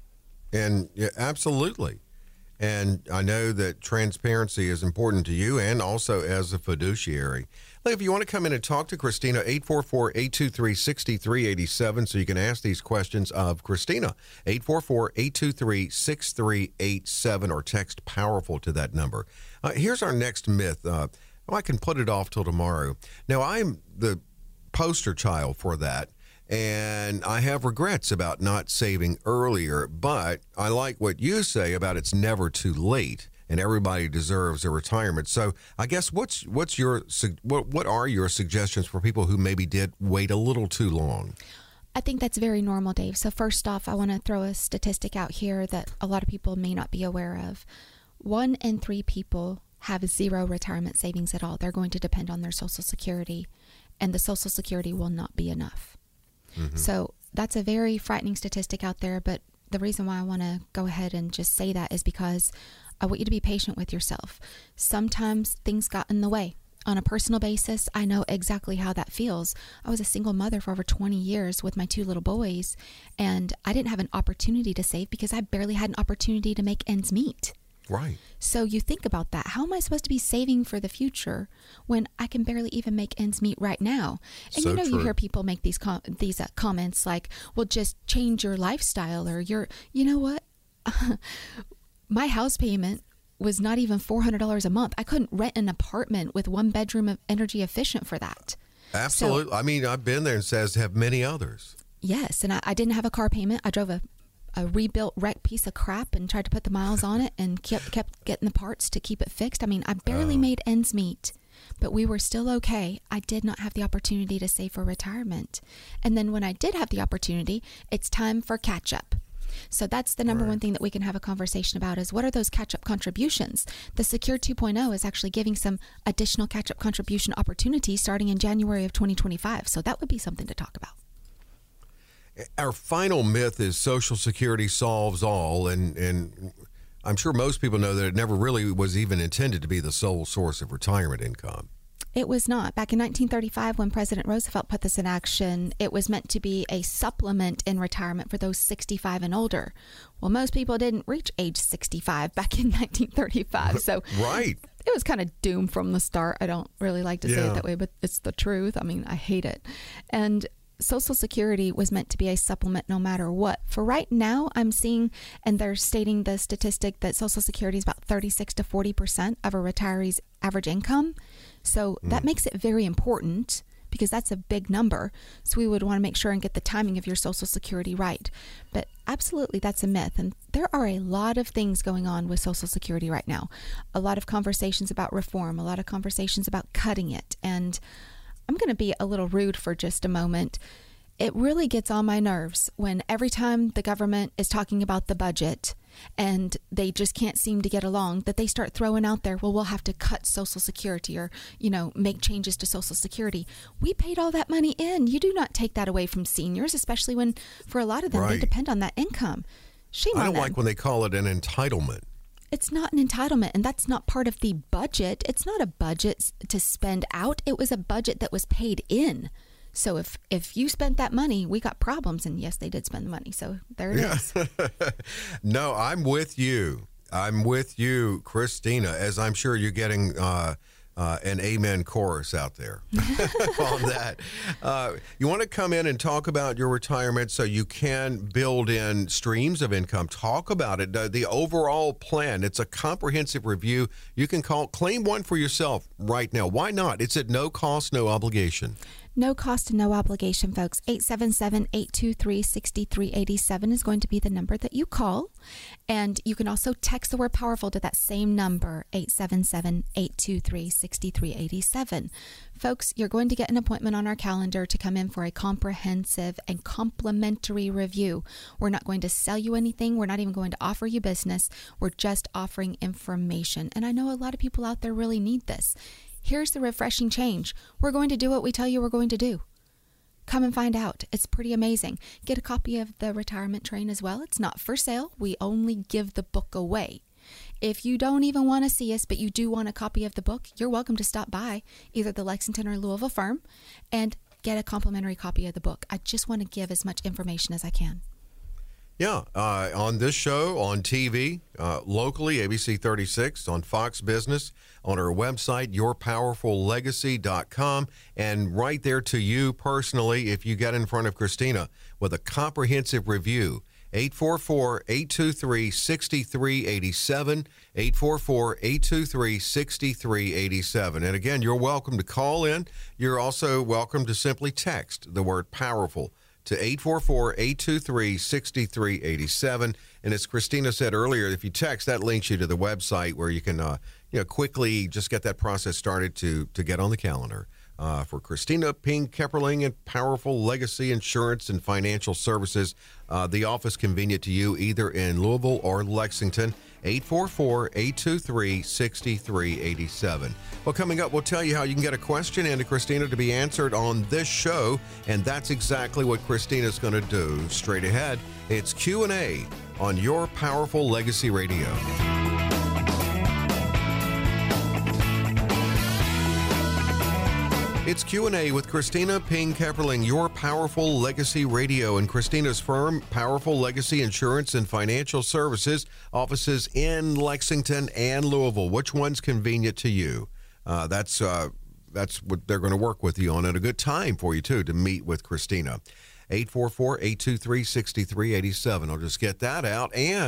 Speaker 3: And yeah, absolutely. And I know that transparency is important to you, and also as a fiduciary. Look, if you want to come in and talk to Christina, eight four four, eight two three, six three eight seven, so you can ask these questions of Christina. eight four four, eight two three, six three eight seven, or text POWERFUL to that number. Uh, here's our next myth. Uh, well, I can put it off till tomorrow. Now, I'm the poster child for that. And I have regrets about not saving earlier, but I like what you say about it's never too late, and everybody deserves a retirement. So I guess what's what's your sug- what what are your suggestions for people who maybe did wait a little too long?
Speaker 1: I think that's very normal, Dave. So first off, I want to throw a statistic out here that a lot of people may not be aware of. One in three people have zero retirement savings at all. They're going to depend on their Social Security, and the Social Security will not be enough. Mm-hmm. So that's a very frightening statistic out there. But the reason why I want to go ahead and just say that is because I want you to be patient with yourself. Sometimes things got in the way. On a personal basis, I know exactly how that feels. I was a single mother for over twenty years with my two little boys, and I didn't have an opportunity to save because I barely had an opportunity to make ends meet.
Speaker 3: Right.
Speaker 1: So you think about that. How am I supposed to be saving for the future when I can barely even make ends meet right now? And
Speaker 3: So
Speaker 1: you know,
Speaker 3: true.
Speaker 1: you hear people make these com- these uh, comments like, well, just change your lifestyle, or you're, you know what? My house payment was not even four hundred dollars a month. I couldn't rent an apartment with one bedroom of energy efficient for that.
Speaker 3: Absolutely.
Speaker 1: So,
Speaker 3: I mean, I've been there and says have many others.
Speaker 1: yes, and I, I didn't have a car payment. I drove a, a rebuilt wrecked piece of crap and tried to put the miles on it and kept kept getting the parts to keep it fixed. I mean, I barely
Speaker 3: Oh.
Speaker 1: made ends meet, but we were still okay. I did not have the opportunity to save for retirement. And then when I did have the opportunity, it's time for catch up. So that's the number
Speaker 3: Right.
Speaker 1: one thing that we can have a conversation about is what are those catch-up contributions? The Secure two point oh is actually giving some additional catch-up contribution opportunities starting in January of twenty twenty-five. So that would be something to talk about.
Speaker 3: Our final myth is Social Security solves all, and, and I'm sure most people know that it never really was even intended to be the sole source of retirement income.
Speaker 1: It was not. Back in nineteen thirty-five, when President Roosevelt put this in action, it was meant to be a supplement in retirement for those sixty-five and older. Well, most people didn't reach age sixty-five back in nineteen thirty-five. So
Speaker 3: Right.
Speaker 1: it was kind of doomed from the start. I don't really like to say
Speaker 3: Yeah.
Speaker 1: it that way, but it's the truth. I mean, I hate it. And Social Security was meant to be a supplement no matter what. For right now, I'm seeing, and they're stating the statistic that Social Security is about thirty-six to forty percent of a retiree's average income. So that makes it very important because that's a big number. So we would want to make sure and get the timing of your Social Security right. But absolutely, that's a myth. And there are a lot of things going on with Social Security right now. A lot of conversations about reform, a lot of conversations about cutting it. And I'm going to be a little rude for just a moment. It really gets on my nerves when every time the government is talking about the budget and they just can't seem to get along, that they start throwing out there, well, we'll have to cut Social Security or, you know, make changes to Social Security. We paid all that money in. You do not take that away from seniors, especially when for a lot of them, they
Speaker 3: Right.
Speaker 1: depend on that income. Shame
Speaker 3: I
Speaker 1: on
Speaker 3: don't
Speaker 1: them.
Speaker 3: like when they call it an entitlement.
Speaker 1: It's not an entitlement, and that's not part of the budget. It's not a budget s- to spend out. It was a budget that was paid in. So if if you spent that money, we got problems. And yes, they did spend the money. So there it is.
Speaker 3: No, I'm with you. I'm with you, Christina, as I'm sure you're getting uh, uh, an amen chorus out there on that. Uh, you want to come in and talk about your retirement so you can build in streams of income. Talk about it, the, the overall plan. It's a comprehensive review. You can call, claim one for yourself right now. Why not? It's at no cost, no obligation.
Speaker 1: No cost and no obligation, folks. eight seven seven, eight two three, six three eight seven is going to be the number that you call. And you can also text the word powerful to that same number, eight seven seven, eight two three, six three eight seven. Folks, you're going to get an appointment on our calendar to come in for a comprehensive and complimentary review. We're not going to sell you anything. We're not even going to offer you business. We're just offering information. And I know a lot of people out there really need this. Here's the refreshing change. We're going to do what we tell you we're going to do. Come and find out. It's pretty amazing. Get a copy of the Retirement Train as well. It's not for sale. We only give the book away. If you don't even want to see us, but you do want a copy of the book, you're welcome to stop by either the Lexington or Louisville firm and get a complimentary copy of the book. I just want to give as much information as I can.
Speaker 3: Yeah, uh, on this show, on T V, uh, locally, A B C thirty-six, on Fox Business, on our website, your powerful legacy dot com, and right there to you personally if you get in front of Christina with a comprehensive review. eight four four, eight two three, six three eight seven, eight four four, eight two three, six three eight seven. And again, you're welcome to call in. You're also welcome to simply text the word powerful to eight four four, eight two three, six three eight seven. And as Christina said earlier, if you text, that links you to the website where you can uh, you know, quickly just get that process started to, to get on the calendar. Uh, for Christina Ping Kepperling and Powerful Legacy Insurance and Financial Services, uh, the office convenient to you either in Louisville or Lexington, eight four four, eight two three, six three eight seven. Well, coming up, we'll tell you how you can get a question into Christina to be answered on this show, and that's exactly what Christina's going to do. Straight ahead, it's Q and A on Your Powerful Legacy Radio. It's Q and A with Christina Ping Kepperling, Your Powerful Legacy Radio, and Christina's firm, Powerful Legacy Insurance and Financial Services, offices in Lexington and Louisville. Which one's convenient to you? Uh, that's uh, that's what they're going to work with you on, at a good time for you, too, to meet with Christina. eight four four, eight two three, six three eight seven. I'll just get that out. And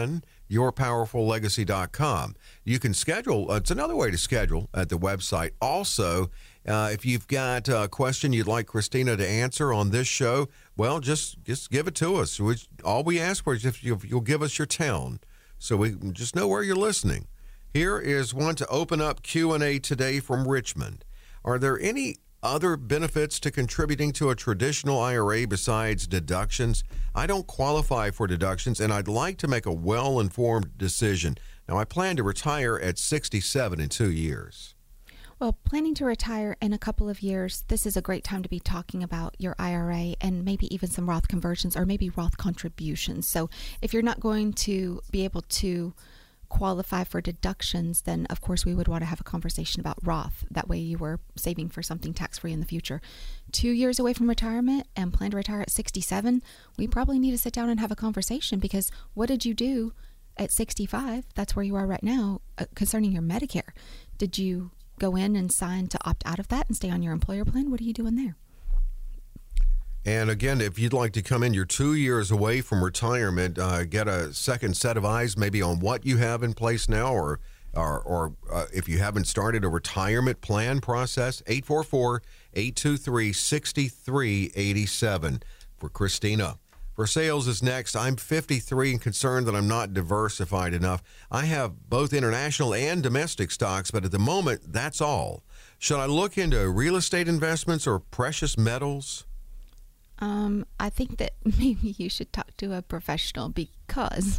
Speaker 3: your powerful legacy dot com. You can schedule, uh, it's another way to schedule at the website. Also, uh, if you've got a question you'd like Christina to answer on this show, well, just, just give it to us. We, all we ask for is if you, you'll give us your town so we just know where you're listening. Here is one to open up Q and A today from Richmond. Are there any other benefits to contributing to a traditional I R A besides deductions? I don't qualify for deductions, and I'd like to make a well-informed decision. Now, I plan to retire at sixty-seven in two years.
Speaker 1: Well, planning to retire in a couple of years, this is a great time to be talking about your I R A and maybe even some Roth conversions or maybe Roth contributions. So if you're not going to be able to qualify for deductions, then of course we would want to have a conversation about Roth. That way you were saving for something tax-free in the future. Two years away from retirement and plan to retire at sixty-seven, we probably need to sit down and have a conversation, because what did you do at sixty-five? That's where you are right now, uh, concerning your Medicare. Did you go in and sign to opt out of that and stay on your employer plan? What are you doing there?
Speaker 3: And again, if you'd like to come in, you're two years away from retirement, uh, get a second set of eyes maybe on what you have in place now, or or, or uh, if you haven't started a retirement plan process, eight four four, eight two three, six three eight seven for Christina. For sales is next. I'm fifty-three and concerned that I'm not diversified enough. I have both international and domestic stocks, but at the moment, that's all. Should I look into real estate investments or precious metals?
Speaker 1: Um, I think that maybe you should talk to a professional, because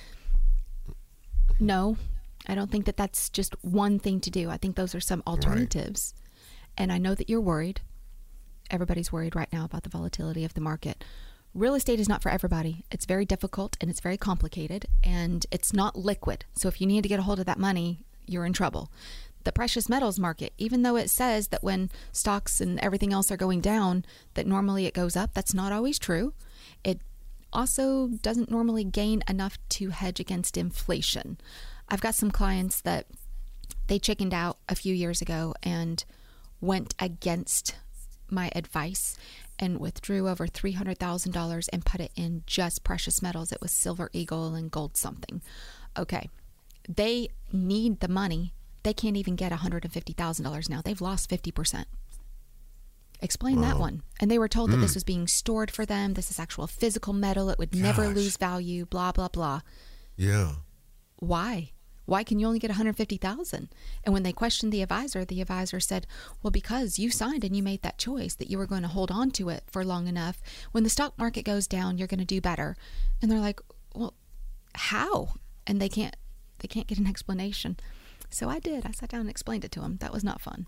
Speaker 1: no, I don't think that that's just one thing to do. I think those are some alternatives. Right. And I know that you're worried. Everybody's worried right now about the volatility of the market. Real estate is not for everybody. It's very difficult and it's very complicated and it's not liquid. So if you need to get a hold of that money, you're in trouble. The precious metals market, even though it says that when stocks and everything else are going down, that normally it goes up, that's not always true. It also doesn't normally gain enough to hedge against inflation. I've got some clients that they chickened out a few years ago and went against my advice and withdrew over three hundred thousand dollars and put it in just precious metals. It was Silver Eagle and gold something. Okay, they need the money. They can't even get one hundred fifty thousand dollars now. They've lost fifty percent. Explain wow. that one. And they were told mm. that this was being stored for them. This is actual physical metal. It would Gosh. never lose value, blah, blah, blah.
Speaker 3: Yeah.
Speaker 1: Why? Why can you only get one hundred fifty thousand dollars? And when they questioned the advisor, the advisor said, well, because you signed and you made that choice that you were going to hold on to it for long enough. When the stock market goes down, you're going to do better. And they're like, well, how? And they can't, they can't get an explanation. So I did. I sat down and explained it to him. That was not fun.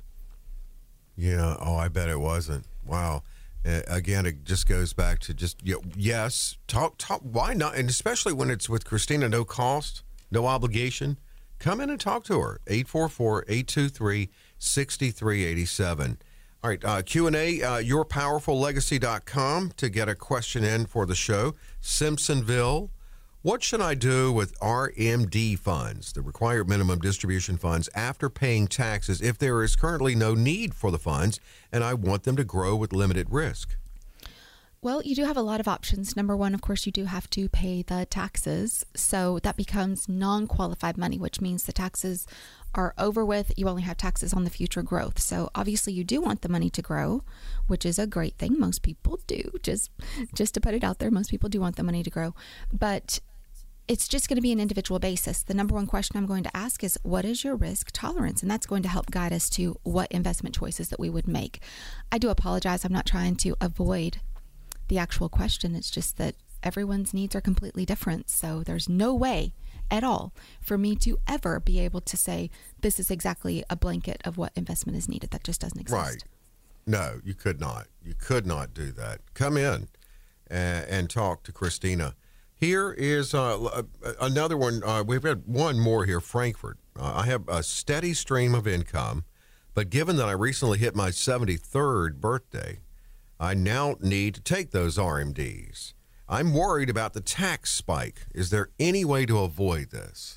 Speaker 3: Yeah. Oh, I bet it wasn't. Wow. Uh, again, it just goes back to just, you know, yes, talk, talk. Why not? And especially when it's with Christina, no cost, no obligation. Come in and talk to her. eight four four, eight two three, six three eight seven. All right. Uh, Q and A, uh, your powerful legacy dot com to get a question in for the show. Simpsonville. What should I do with R M D funds, the required minimum distribution funds, after paying taxes if there is currently no need for the funds and I want them to grow with limited risk?
Speaker 1: Well, you do have a lot of options. Number one, of course, you do have to pay the taxes. So that becomes non-qualified money, which means the taxes are over with. You only have taxes on the future growth. So obviously you do want the money to grow, which is a great thing. Most people do. Just, just to put it out there, most people do want the money to grow. But it's just going to be an individual basis. The number one question I'm going to ask is, what is your risk tolerance? And that's going to help guide us to what investment choices that we would make. I do apologize. I'm not trying to avoid the actual question. It's just that everyone's needs are completely different. So there's no way at all for me to ever be able to say, this is exactly a blanket of what investment is needed. That just doesn't exist.
Speaker 3: Right. No, you could not. You could not do that. Come in and, and talk to Christina. Here is uh, another one. Uh, we've had one more here, Frankfurt. Uh, I have a steady stream of income, but given that I recently hit my seventy-third birthday, I now need to take those R M Ds. I'm worried about the tax spike. Is there any way to avoid this?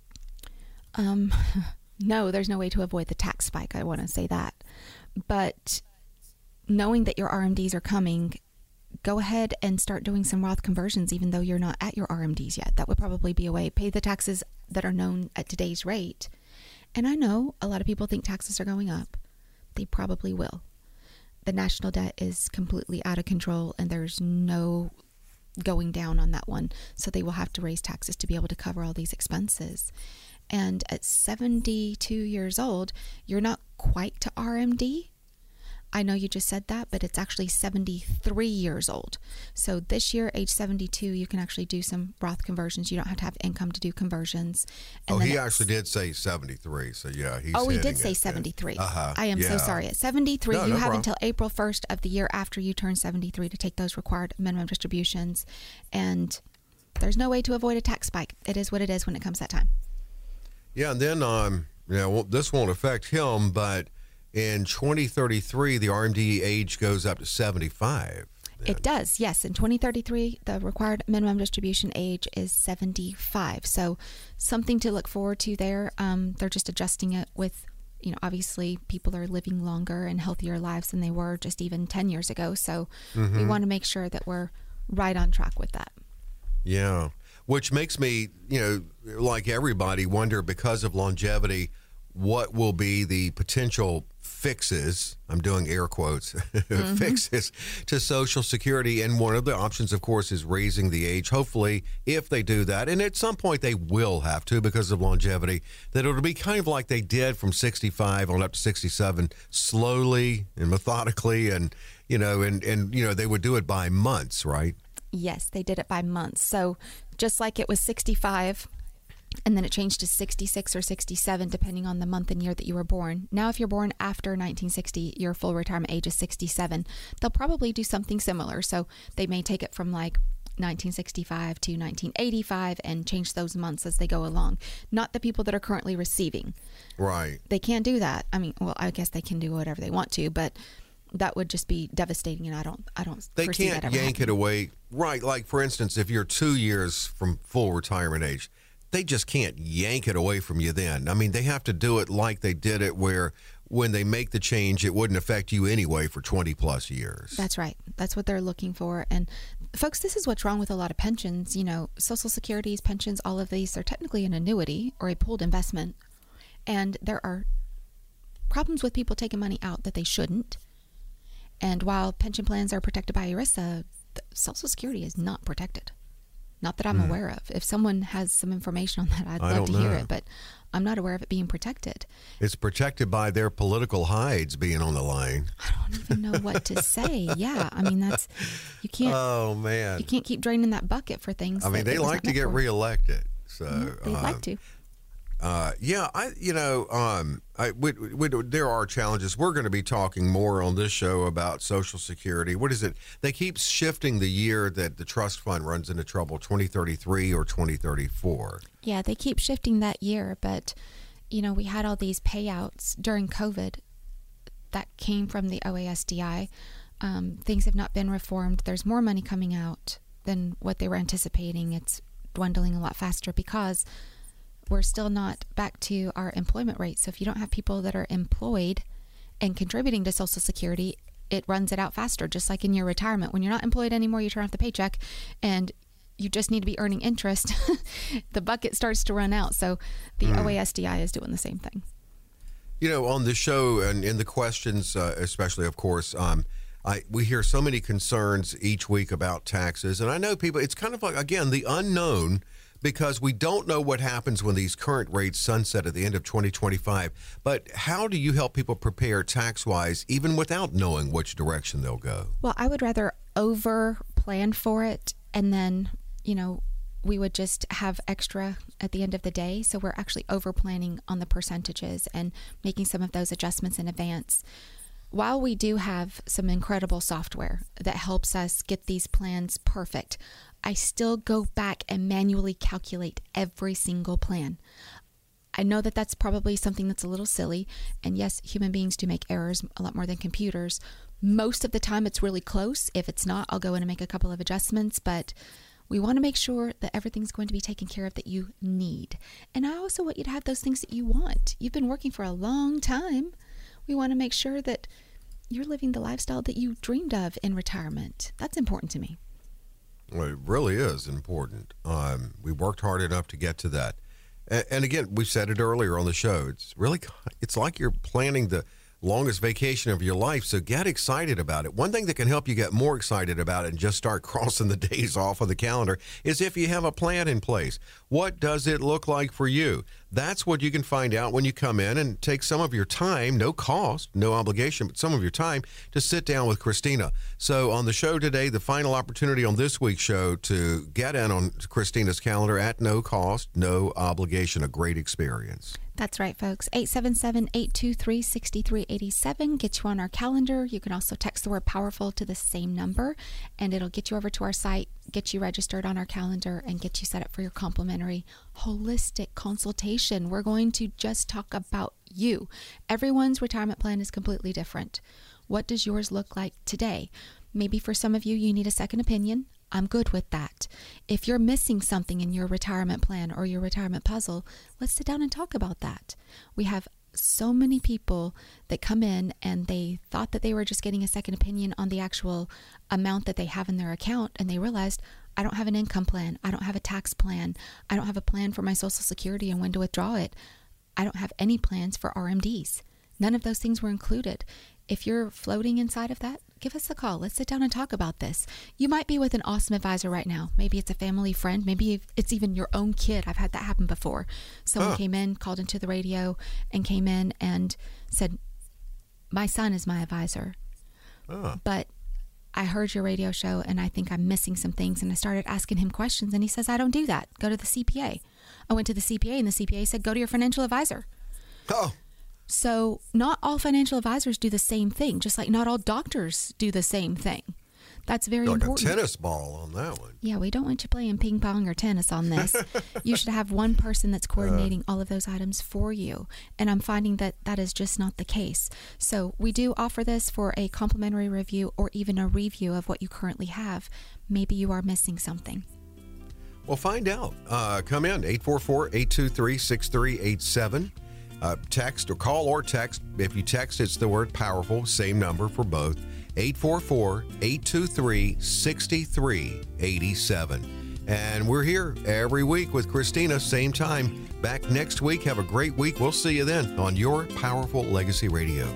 Speaker 1: Um, no, there's no way to avoid the tax spike. I want to say that. But knowing that your R M Ds are coming, go ahead and start doing some Roth conversions, even though you're not at your R M Ds yet. That would probably be a way. Pay the taxes that are known at today's rate. And I know a lot of people think taxes are going up. They probably will. The national debt is completely out of control, and there's no going down on that one. So they will have to raise taxes to be able to cover all these expenses. And at seventy-two years old, you're not quite to R M D. I know you just said that, but it's actually seventy-three years old. So this year, age seventy-two, you can actually do some Roth conversions. You don't have to have income to do conversions.
Speaker 3: And oh, he actually did say seventy-three. So yeah, he's
Speaker 1: Oh, he did say seventy-three.
Speaker 3: Uh-huh.
Speaker 1: I am
Speaker 3: yeah.
Speaker 1: so sorry. At seventy-three,
Speaker 3: no,
Speaker 1: you
Speaker 3: no
Speaker 1: have
Speaker 3: problem.
Speaker 1: until April first of the year after you turn seventy-three to take those required minimum distributions. And there's no way to avoid a tax spike. It is what it is when it comes that time.
Speaker 3: Yeah, and then um, you know, this won't affect him, but in twenty thirty-three, the R M D age goes up to seventy-five. Then.
Speaker 1: It does, yes. In twenty thirty-three, the required minimum distribution age is seventy-five. So something to look forward to there. Um, they're just adjusting it with, you know, obviously people are living longer and healthier lives than they were just even ten years ago. So mm-hmm. we want to make sure that we're right on track with that.
Speaker 3: Yeah, which makes me, you know, like everybody, wonder because of longevity, what will be the potential fixes, I'm doing air quotes, mm-hmm. fixes to Social Security. And one of the options, of course, is raising the age. Hopefully, if they do that, and at some point they will have to because of longevity, that it'll be kind of like they did from sixty-five on up to sixty-seven, slowly and methodically. And, you know, and, and you know, they would do it by months, right?
Speaker 1: Yes, they did it by months. So just like it was sixty-five, and then it changed to sixty-six or sixty-seven, depending on the month and year that you were born. Now, if you're born after nineteen sixty, your full retirement age is sixty-seven. They'll probably do something similar. So they may take it from like nineteen sixty-five to nineteen eighty-five and change those months as they go along. Not the people that are currently receiving.
Speaker 3: Right.
Speaker 1: They can't do that. I mean, well, I guess they can do whatever they want to, but that would just be devastating, and I don't, I don't.
Speaker 3: They
Speaker 1: foresee
Speaker 3: can't
Speaker 1: that ever
Speaker 3: yank
Speaker 1: happening.
Speaker 3: it away, right? Like for instance, if you're two years from full retirement age, they just can't yank it away from you. Then, I mean, they have to do it like they did it, where when they make the change, it wouldn't affect you anyway for twenty plus years.
Speaker 1: That's right. That's what they're looking for. And folks, this is what's wrong with a lot of pensions. You know, Social Securities, pensions, all of these are technically an annuity or a pooled investment, and there are problems with people taking money out that they shouldn't. And while pension plans are protected by ERISA, Social Security is not protected. Not that I'm mm. aware of. If someone has some information on that, I'd
Speaker 3: I
Speaker 1: love to
Speaker 3: know.
Speaker 1: hear it, but I'm not aware of it being protected.
Speaker 3: It's protected by their political hides being on the line.
Speaker 1: I don't even know what to say. Yeah, I mean, that's, you can't,
Speaker 3: oh, man.
Speaker 1: You can't keep draining that bucket for things.
Speaker 3: I mean,
Speaker 1: that
Speaker 3: they
Speaker 1: it was
Speaker 3: like
Speaker 1: not
Speaker 3: to
Speaker 1: meant
Speaker 3: get
Speaker 1: for.
Speaker 3: reelected. So
Speaker 1: Yeah, they'd
Speaker 3: uh,
Speaker 1: like to.
Speaker 3: Uh, yeah, I, you know, um, I, we, we, there are challenges. We're going to be talking more on this show about Social Security. What is it? They keep shifting the year that the trust fund runs into trouble, twenty thirty-three or twenty thirty-four.
Speaker 1: Yeah, they keep shifting that year, but, you know, we had all these payouts during COVID that came from the O A S D I. Um, things have not been reformed. There's more money coming out than what they were anticipating. It's dwindling a lot faster because we're still not back to our employment rate. So if you don't have people that are employed and contributing to Social Security, it runs it out faster, just like in your retirement. When you're not employed anymore, you turn off the paycheck and you just need to be earning interest. The bucket starts to run out. So the mm. O A S D I is doing the same thing.
Speaker 3: You know, on the show and in the questions, uh, especially, of course, um, I, we hear so many concerns each week about taxes. And I know people, it's kind of like, again, the unknown, because we don't know what happens when these current rates sunset at the end of twenty twenty-five. But how do you help people prepare tax-wise, even without knowing which direction they'll go?
Speaker 1: Well, I would rather over plan for it, and then, you know, we would just have extra at the end of the day. So we're actually over planning on the percentages and making some of those adjustments in advance. While we do have some incredible software that helps us get these plans perfect, I still go back and manually calculate every single plan. I know that that's probably something that's a little silly. And yes, human beings do make errors a lot more than computers. Most of the time it's really close. If it's not, I'll go in and make a couple of adjustments. But we want to make sure that everything's going to be taken care of that you need. And I also want you to have those things that you want. You've been working for a long time. We want to make sure that you're living the lifestyle that you dreamed of in retirement. That's important to me.
Speaker 3: Well, it really is important. Um, we worked hard enough to get to that. And, and again, we said it earlier on the show. It's really, it's like you're planning the longest vacation of your life. So get excited about it. One thing that can help you get more excited about it and just start crossing the days off of the calendar is if you have a plan in place. What does it look like for you? That's what you can find out when you come in and take some of your time, no cost, no obligation, but some of your time to sit down with Christina. So on the show today, the final opportunity on this week's show to get in on Christina's calendar at no cost, no obligation, a great experience.
Speaker 1: That's right, folks. eight seven seven, eight two three, six three eight seven. Get you on our calendar. You can also text the word powerful to the same number, and it'll get you over to our site, get you registered on our calendar, and get you set up for your complimentary holistic consultation. We're going to just talk about you. Everyone's retirement plan is completely different. What does yours look like today? Maybe for some of you, you need a second opinion. I'm good with that. If you're missing something in your retirement plan or your retirement puzzle, let's sit down and talk about that. We have so many people that come in and they thought that they were just getting a second opinion on the actual amount that they have in their account, and they realized, I don't have an income plan. I don't have a tax plan. I don't have a plan for my Social Security and when to withdraw it. I don't have any plans for R M Ds. None of those things were included. If you're floating inside of that, give us a call. Let's sit down and talk about this. You might be with an awesome advisor right now. Maybe it's a family friend. Maybe it's even your own kid. I've had that happen before. Someone huh. came in, called into the radio, and came in and said, my son is my advisor. Huh. But I heard your radio show, and I think I'm missing some things. And I started asking him questions, and he says, I don't do that. Go to the C P A. I went to the C P A, and the C P A said, go to your financial advisor.
Speaker 3: Oh.
Speaker 1: So not all financial advisors do the same thing, just like not all doctors do the same thing. That's very
Speaker 3: like
Speaker 1: important.
Speaker 3: Like a tennis ball on that one.
Speaker 1: Yeah, we don't want you playing ping pong or tennis on this. You should have one person that's coordinating uh, all of those items for you. And I'm finding that that is just not the case. So we do offer this for a complimentary review or even a review of what you currently have. Maybe you are missing something.
Speaker 3: Well, find out. Uh, come in, eight four four, eight two three, six three eight seven. Uh, text or call or text. If you text, it's the word powerful, same number for both. eight four four, eight two three, six three eight seven. And we're here every week with Christina, same time. Back next week. Have a great week. We'll see you then on Your Powerful Legacy Radio.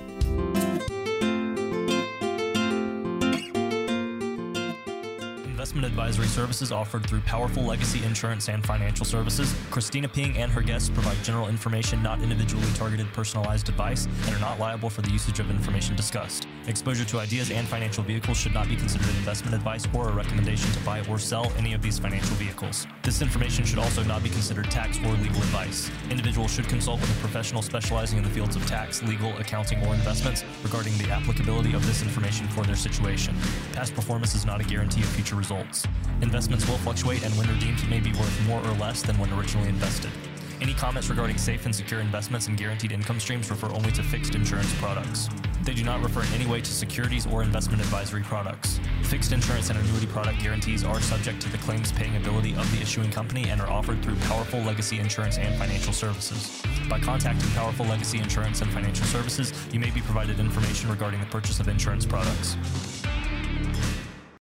Speaker 2: Investment advisory services offered through Powerful Legacy Insurance and Financial Services. Christina Ping and her guests provide general information, not individually targeted personalized advice, and are not liable for the usage of information discussed. Exposure to ideas and financial vehicles should not be considered investment advice or a recommendation to buy or sell any of these financial vehicles. This information should also not be considered tax or legal advice. Individuals should consult with a professional specializing in the fields of tax, legal, accounting, or investments regarding the applicability of this information for their situation. Past performance is not a guarantee of future results. Investments will fluctuate, and when redeemed may be worth more or less than when originally invested. Any comments regarding safe and secure investments and guaranteed income streams refer only to fixed insurance products. They do not refer in any way to securities or investment advisory products. Fixed insurance and annuity product guarantees are subject to the claims paying ability of the issuing company and are offered through Powerful Legacy Insurance and Financial Services. By contacting Powerful Legacy Insurance and Financial Services, you may be provided information regarding the purchase of insurance products.